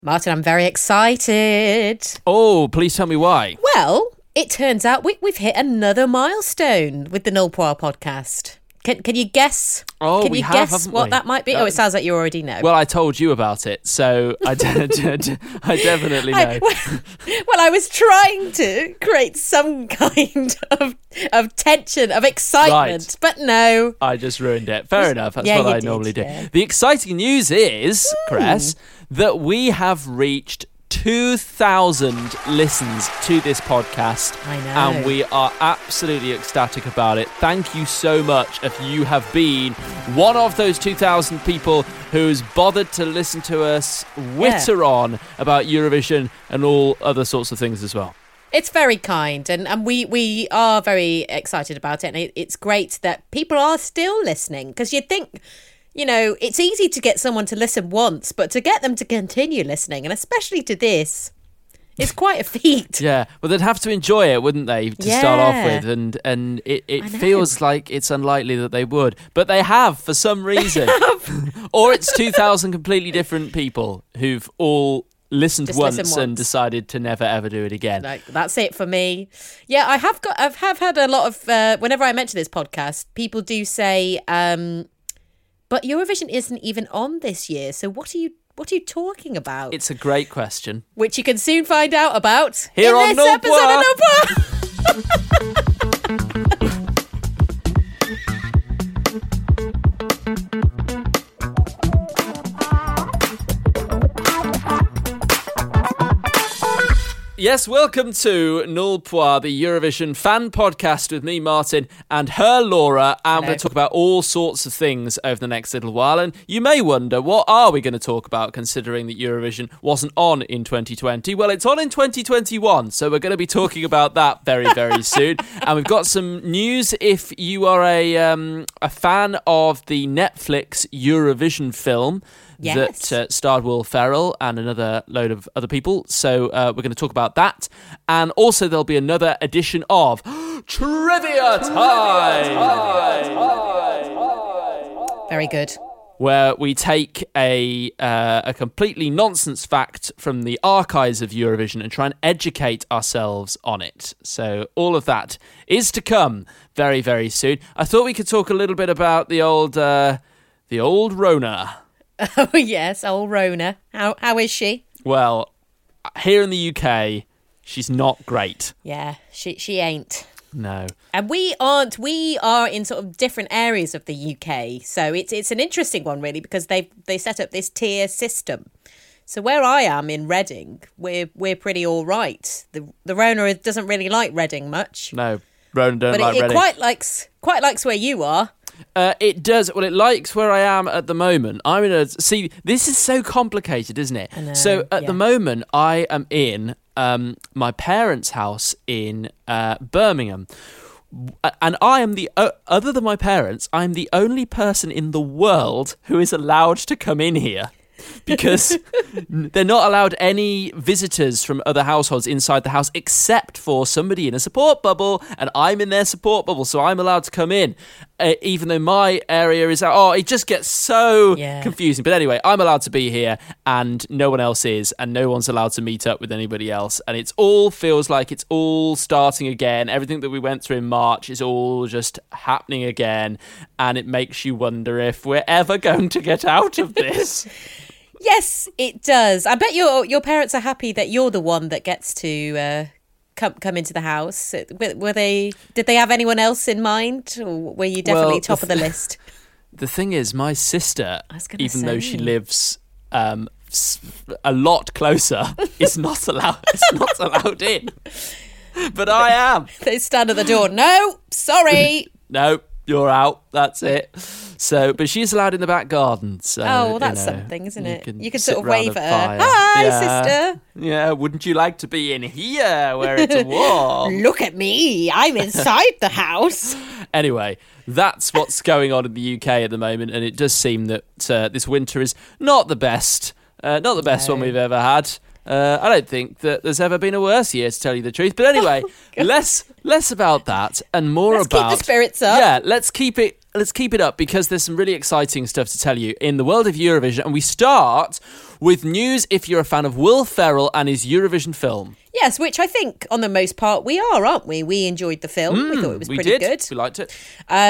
Martin, I'm very excited. Oh, please tell me why. Well, it turns out we've hit another milestone with the Nullpoir podcast. Can you guess? Oh, Can we you have, guess haven't what we? that might be? Oh, it sounds like you already know. Well, I told you about it, so I definitely know. Well, I was trying to create some kind of tension, of excitement, but no. I just ruined it. Fair enough. That's Yeah, what you I did, normally do. yeah. The exciting news is, Cress, that we have reached 2,000 listens to this podcast. I know. And we are absolutely ecstatic about it. Thank you so much if you have been one of those 2,000 people who's bothered to listen to us witter on about Eurovision and all other sorts of things as well. It's very kind, and we are very excited about it, and it's great that people are still listening, because you'd think, you know, it's easy to get someone to listen once, but to get them to continue listening, and especially to this, is quite a feat. Yeah, well, they'd have to enjoy it, wouldn't they, to start off with, and it feels like it's unlikely that they would, but they have for some reason. Or it's 2,000 completely different people who've all listened once and decided to never ever do it again. Like, that's it for me. Yeah, I have had a lot of whenever I mention this podcast, people do say, but Eurovision isn't even on this year, so what are you talking about? It's a great question, which you can soon find out about here in on this episode of Nullpoir. Yes, welcome to Nullpoir, the Eurovision fan podcast with me, Martin, and her, Laura, and we're going to talk about all sorts of things over the next little while. And you may wonder, what are we going to talk about, considering that Eurovision wasn't on in 2020? Well, it's on in 2021, so we're going to be talking about that very, very soon. And we've got some news if you are a fan of the Netflix Eurovision film. Yes. That starred Will Ferrell and another load of other people. So we're going to talk about that. And also there'll be another edition of Trivia Time! Very good. Where we take a completely nonsense fact from the archives of Eurovision and try and educate ourselves on it. So all of that is to come very, very soon. I thought we could talk a little bit about the old Rona. Oh, yes, old Rona. How is she? Well, here in the UK, she's not great. Yeah, she ain't. No. And we aren't. We are in sort of different areas of the UK. So it's an interesting one, really, because they set up this tier system. So where I am in Reading, we're pretty all right. The Rona doesn't really like Reading much. No, Rona don't like Reading. Reading. But it quite likes where you are. It does. Well, it likes where I am at the moment. I'm in a... See, this is so complicated, isn't it? I know, so at the moment, I am in my parents' house in Birmingham. And I am other than my parents, I'm the only person in the world who is allowed to come in here. Because they're not allowed any visitors from other households inside the house except for somebody in a support bubble, and I'm in their support bubble, so I'm allowed to come in, even though my area is out. Oh, it just gets so confusing. But anyway, I'm allowed to be here, and no one else is, and no one's allowed to meet up with anybody else, and it all feels like it's all starting again. Everything that we went through in March is all just happening again, and it makes you wonder if we're ever going to get out of this. Yes, it does. I bet your parents are happy that you're the one that gets to come into the house. Did they have anyone else in mind, or were you definitely top of the list? The thing is, my sister, even though she lives a lot closer, is not allowed. It's not allowed in. But I am. They stand at the door. No, sorry. No, you're out. That's it. So, but she's allowed in the back garden. So, well, that's something, isn't it? You can sort of wave at her. Fire. Hi, sister. Yeah, wouldn't you like to be in here where it's warm? Look at me. I'm inside the house. Anyway, that's what's going on in the UK at the moment, and it does seem that this winter is not the best. Not the best one we've ever had. I don't think that there's ever been a worse year, to tell you the truth. But anyway, less about that and more let's about... keep the spirits up. Yeah, let's keep it let's keep it up because there's some really exciting stuff to tell you in the world of Eurovision. And we start with news if you're a fan of Will Ferrell and his Eurovision film. Yes, which I think on the most part we are, aren't we? We enjoyed the film. We thought it was pretty good. We liked it.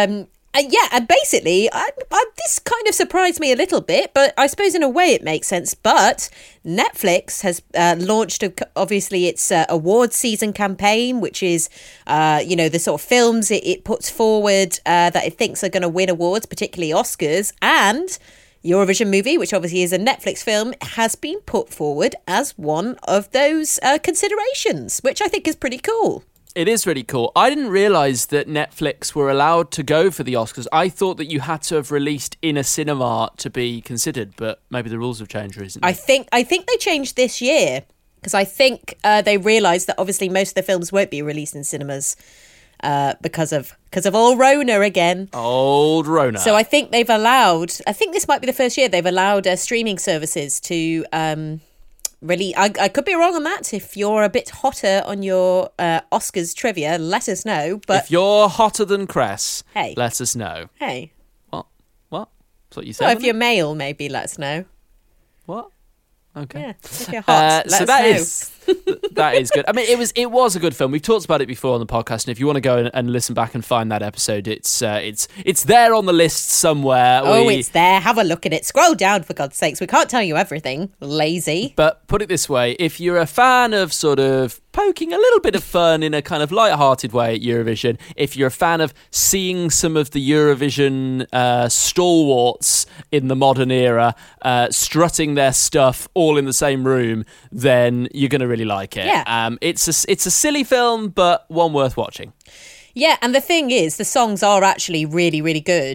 And basically, this kind of surprised me a little bit, but I suppose in a way it makes sense. But Netflix has launched, obviously, its awards season campaign, which is, the sort of films it puts forward that it thinks are going to win awards, particularly Oscars. And Eurovision Movie, which obviously is a Netflix film, has been put forward as one of those considerations, which I think is pretty cool. It is really cool. I didn't realise that Netflix were allowed to go for the Oscars. I thought that you had to have released in a cinema to be considered, but maybe the rules have changed recently. I think they changed this year because I think they realised that obviously most of the films won't be released in cinemas because of old Rona again. Old Rona. So I think they've allowed. I think this might be the first year they've allowed streaming services to. Really, I could be wrong on that. If you're a bit hotter on your Oscars trivia, let us know. But if you're hotter than Cress, hey, let us know. Hey. What? That's what you said? Well, if you're male, maybe let us know. What? Okay. Yeah, if you're hot, let us know. That is good. I mean, it was a good film. We've talked about it before on the podcast, and if you want to go and listen back and find that episode, it's there on the list somewhere. It's there. Have a look at it. Scroll down, for God's sakes. We can't tell you everything. Lazy. But put it this way: if you're a fan of sort of poking a little bit of fun in a kind of light-hearted way at Eurovision, if you're a fan of seeing some of the Eurovision stalwarts in the modern era strutting their stuff all in the same room, then you're going to really like it. Yeah. It's a silly film, but one worth watching. Yeah, and the thing is, the songs are actually really, really good.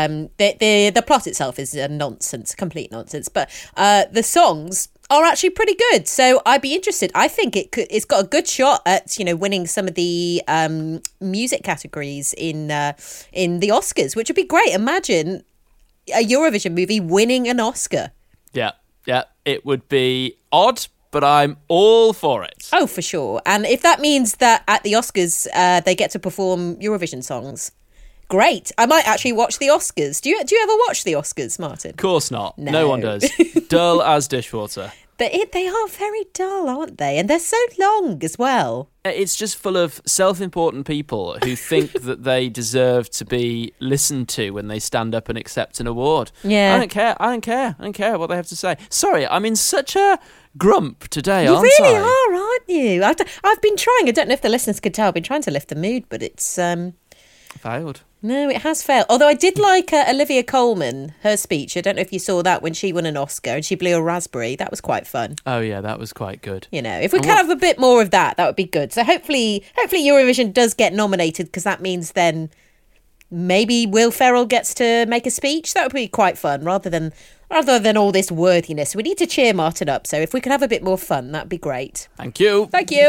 The plot itself is a nonsense, complete nonsense, but the songs are actually pretty good. So I'd be interested. I think it's got a good shot at winning some of the music categories in the Oscars, which would be great. Imagine a Eurovision movie winning an Oscar. Yeah, it would be odd, but I'm all for it. Oh, for sure. And if that means that at the Oscars they get to perform Eurovision songs, great. I might actually watch the Oscars. Do you ever watch the Oscars, Martin? Of course not. No one does. Dull as dishwater. But they are very dull, aren't they? And they're so long as well. It's just full of self-important people who think that they deserve to be listened to when they stand up and accept an award. Yeah. I don't care what they have to say. Sorry, I'm in such a grump today, aren't I? You really are, aren't you? I've been trying. I don't know if the listeners could tell. I've been trying to lift the mood, but it's... failed. No, it has failed. Although I did like Olivia Colman, her speech. I don't know if you saw that when she won an Oscar and she blew a raspberry. That was quite fun. Oh, yeah, that was quite good. If we could have a bit more of that, that would be good. So hopefully Eurovision does get nominated, because that means then maybe Will Ferrell gets to make a speech. That would be quite fun, rather than all this worthiness. We need to cheer Martin up. So if we could have a bit more fun, that'd be great. Thank you. Thank you.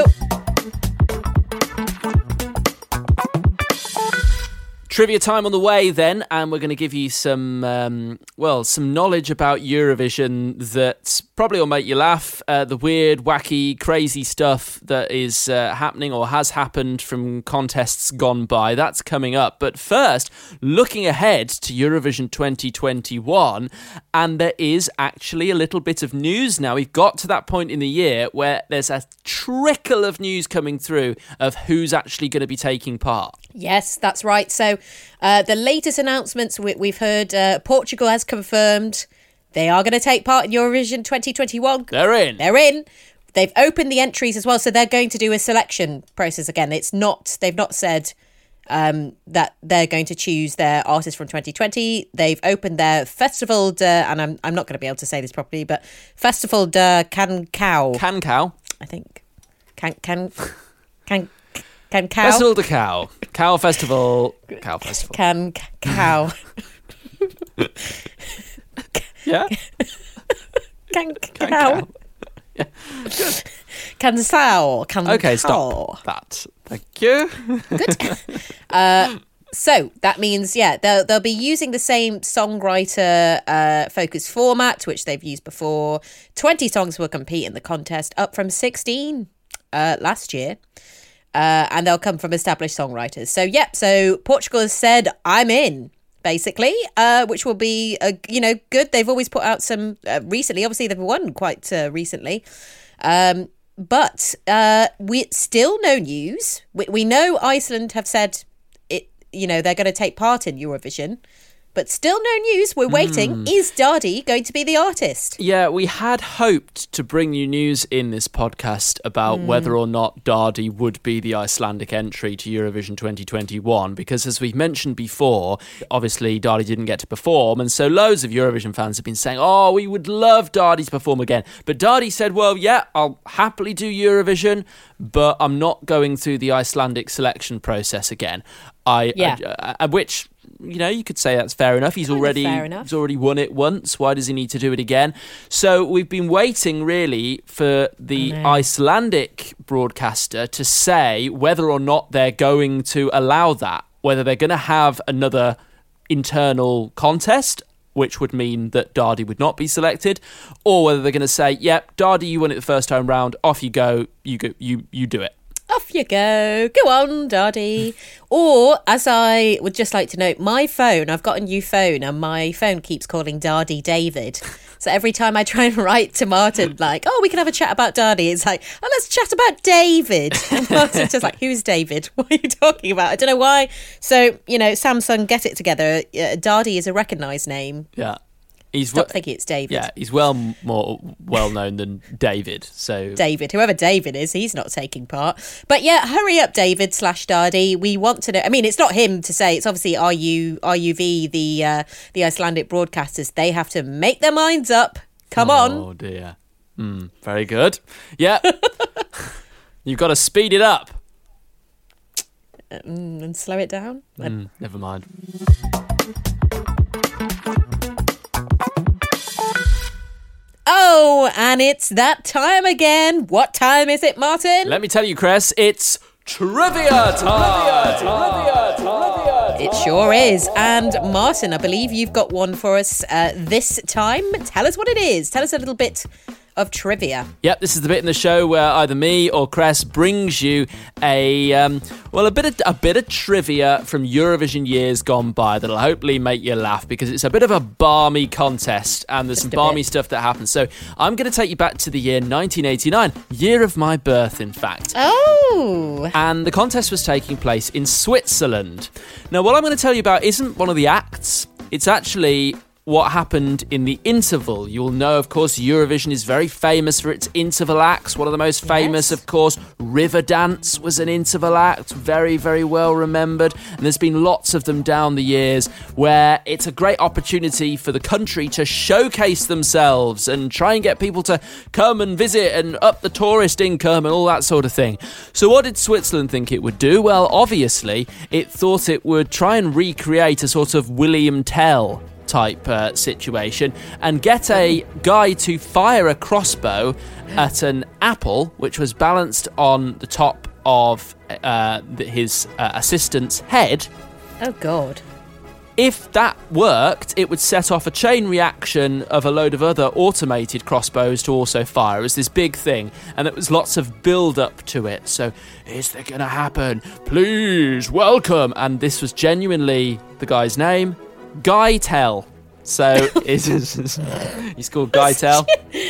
Trivia time on the way then, and we're going to give you some knowledge about Eurovision that probably will make you laugh. The weird, wacky, crazy stuff that is happening or has happened from contests gone by. That's coming up. But first, looking ahead to Eurovision 2021, and there is actually a little bit of news now. We've got to that point in the year where there's a trickle of news coming through of who's actually going to be taking part. Yes, that's right. So the latest announcements we've heard, Portugal has confirmed they are going to take part in Eurovision 2021. They're in. They've opened the entries as well, so they're going to do a selection process again. They've not said that they're going to choose their artists from 2020. They've opened their Festival and I'm not going to be able to say this properly, but Festival de Cancao. Cancao. I think. Cancao. Festival de Cow. Cow Festival. Cow Festival. Cow. Yeah? Cow. Yeah. Good. Cansao. Okay, stop that. Thank you. Good. So that means, they'll be using the same songwriter focused format, which they've used before. 20 songs will compete in the contest, up from 16 last year. And they'll come from established songwriters. So Portugal has said, I'm in. basically, which will be, good. They've always put out some recently. Obviously, they've won quite recently. But we still no news. We know Iceland have said it. They're going to take part in Eurovision. But still no news. We're waiting. Is Dadi going to be the artist? Yeah, we had hoped to bring you news in this podcast about whether or not Dadi would be the Icelandic entry to Eurovision 2021, because as we've mentioned before, obviously Dadi didn't get to perform, and so loads of Eurovision fans have been saying, oh, we would love Dadi to perform again. But Dadi said, well, yeah, I'll happily do Eurovision, but I'm not going through the Icelandic selection process again. Which... you could say that's fair enough. He's already won it once. Why does he need to do it again? So we've been waiting really for the Icelandic broadcaster to say whether or not they're going to allow that, whether they're going to have another internal contest, which would mean that Dadi would not be selected, or whether they're going to say, yep, Dadi, you won it the first time round, off you go, you do it. Off you go. Go on, Dadi. Or, as I would just like to note, my phone, I've got a new phone, and my phone keeps calling Dadi David. So every time I try and write to Martin, like, oh, we can have a chat about Dadi, it's like, oh, let's chat about David. And Martin's just like, who's David? What are you talking about? I don't know why. So, Samsung, get it together. Dadi is a recognised name. Yeah. Stop thinking it's David. Yeah, he's more well-known than David. So David, whoever David is, he's not taking part. But yeah, hurry up, David /Dadi. We want to know. I mean, it's not him to say. It's obviously RUV, the Icelandic broadcasters. They have to make their minds up. Come on. Oh, dear. Very good. Yeah. You've got to speed it up. And slow it down? Never mind. Oh, and it's that time again. What time is it, Martin? Let me tell you, Cress, it's trivia time! It sure is. And Martin, I believe you've got one for us this time. Tell us what it is. Tell us a little bit of trivia. Yep, this is the bit in the show where either me or Cress brings you a bit of trivia from Eurovision years gone by that'll hopefully make you laugh, because it's a bit of a balmy contest and there's some balmy stuff that happens. So I'm going to take you back to the year 1989, year of my birth, in fact. Oh! And the contest was taking place in Switzerland. Now, what I'm going to tell you about isn't one of the acts. It's actually what happened in the interval. You'll know, of course, Eurovision is very famous for its interval acts. One of the most famous, of course, Riverdance was an interval act, very, very well remembered. And there's been lots of them down the years where it's a great opportunity for the country to showcase themselves and try and get people to come and visit and up the tourist income and all that sort of thing. So what did Switzerland think it would do? Well, obviously, it thought it would try and recreate a sort of William Tell type situation and get a guy to fire a crossbow at an apple which was balanced on the top of his assistant's head. Oh, God. If that worked, it would set off a chain reaction of a load of other automated crossbows to also fire. It was this big thing, and there was lots of build-up to it. So, is that going to happen? Please, welcome. And this was genuinely the guy's name, Guy Tell. So he's called Guy Tell.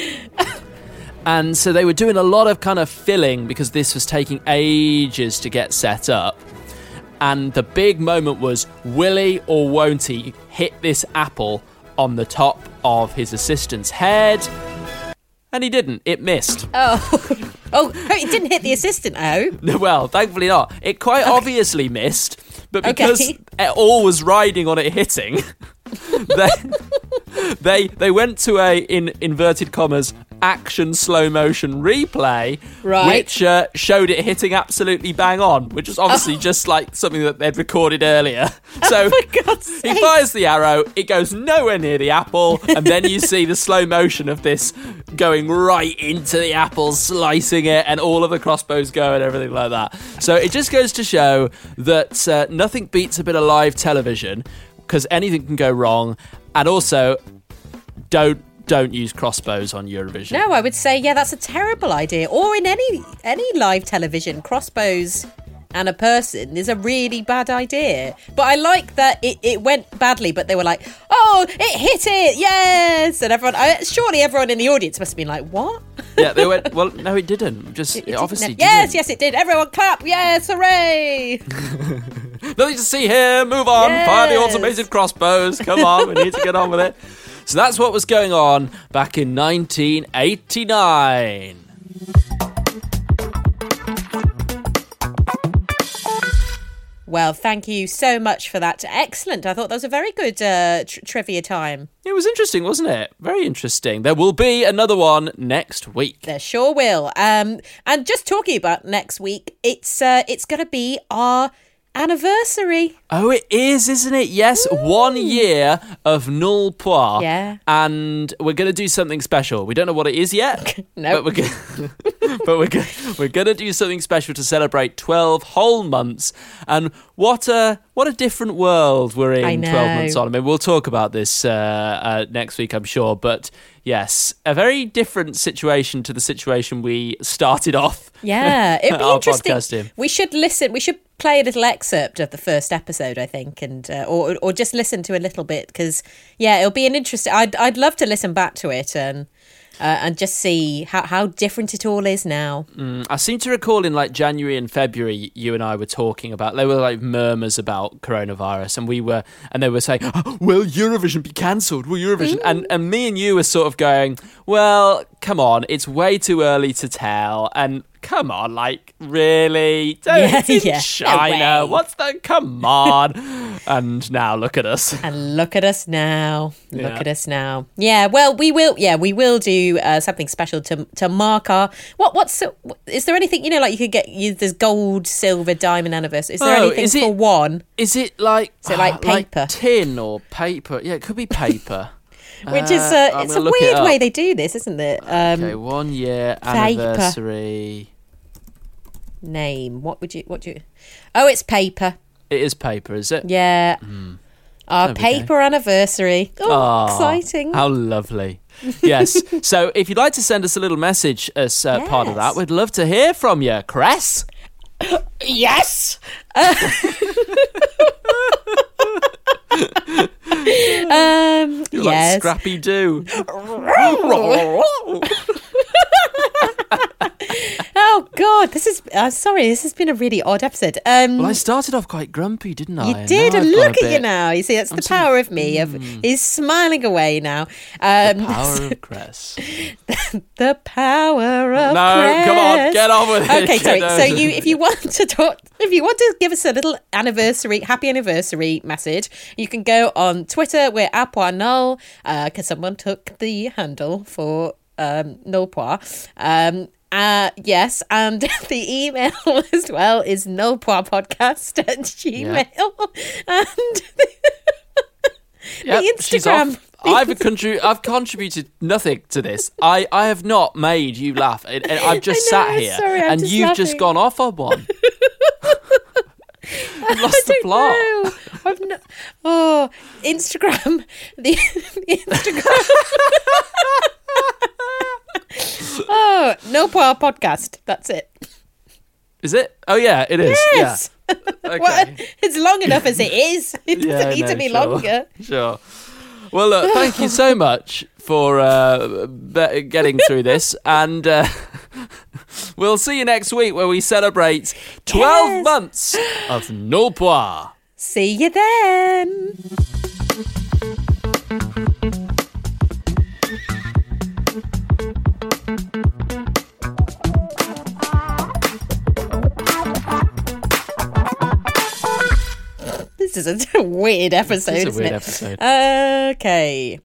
And so they were doing a lot of kind of filling because this was taking ages to get set up. And the big moment was, will he or won't he hit this apple on the top of his assistant's head? And he didn't. It missed. Oh, it didn't hit the assistant, No, well, thankfully not. It quite obviously missed, but because all was riding on it hitting, they went to a, in inverted commas, action slow motion replay, which showed it hitting absolutely bang on, which was obviously just like something that they'd recorded earlier. So he fires the arrow, it goes nowhere near the apple, and then you see the slow motion of this going right into the apple, slicing it, and all of the crossbows go and everything like that. So it just goes to show that nothing beats a bit of live television, because anything can go wrong, and also don't use crossbows on Eurovision. No, I would say, that's a terrible idea. Or in any live television, crossbows and a person is a really bad idea. But I like that it went badly, but they were like, oh, it hit it, yes! And surely everyone in the audience must have been like, what? Yeah, they went, well, no, it didn't. It obviously didn't. Yes, it did. Everyone clap, yes, hooray! Nothing to see here, move on, fire the automated crossbows, come on, we need to get on with it. So that's what was going on back in 1989. Well, thank you so much for that. Excellent. I thought that was a very good trivia time. It was interesting, wasn't it? Very interesting. There will be another one next week. There sure will. And just talking about next week, it's going to be our anniversary. Oh, it is, isn't it? Yes, 1 year of Null Poir. Yeah. And we're going to do something special. We don't know what it is yet. No. But we're going to do something special to celebrate 12 whole months. And what a different world we're in 12 months on. I mean, we'll talk about this next week, I'm sure. But yes, a very different situation to the situation we started off. Yeah, it'd be our interesting. Podcast in. We should listen. We should play a little excerpt of the first episode, I think, and or just listen to a little bit, because it'll be an interesting. I'd love to listen back to it and just see how different it all is now. I seem to recall in like January and February, you and I were talking about, there were like murmurs about coronavirus, and they were saying, oh, will Eurovision be cancelled? Will Eurovision? And me and you were sort of going, well, come on, it's way too early to tell, and come on, like, really? It's in China. No, what's that? Come on. And now look at us. And look at us now. Yeah. Look at us now. Yeah, well, we will do something special to mark our... Is there anything, like you could get... There's gold, silver, diamond anniversary. Is there anything for one? Is it like paper? Like tin or paper? Yeah, it could be paper. Which is it's a weird way they do this, isn't it? Okay, 1 year anniversary. Name. What do you? Oh, it's paper. It is paper, is it? Yeah. Our paper anniversary. Oh, exciting. How lovely. Yes. So if you'd like to send us a little message as part of that, we'd love to hear from you. Cress? Yes. You're yes. like Scrappy Doo. Oh God, this is. Sorry, this has been a really odd episode. Well, I started off quite grumpy, didn't I? You did, and look at you now. You see, that's the power of me. He's smiling away now. The power of Cress. The power of Cress. Come on, get on with it. Okay, sorry. So if you want to give us a little happy anniversary message, you can go on Twitter. We're @Poirnull, because someone took the handle for Null Poir. Yes, and the email as well is nullpoirpodcast@gmail. Yeah. And the Instagram. I've contributed nothing to this. I have not made you laugh. I've just sat here, and you've laughing. just gone off on one. I've lost the plot. Instagram. The Instagram. Null Poir podcast. That's it. Is it? Oh yeah, it is. Yes. Yeah. Okay. Well, it's long enough as it is. It doesn't need to be longer. Sure. Well, look, thank you so much for getting through this, and we'll see you next week where we celebrate 12 months of Null Poir. See you then. This is a weird episode, It's a isn't weird it? episode. Okay.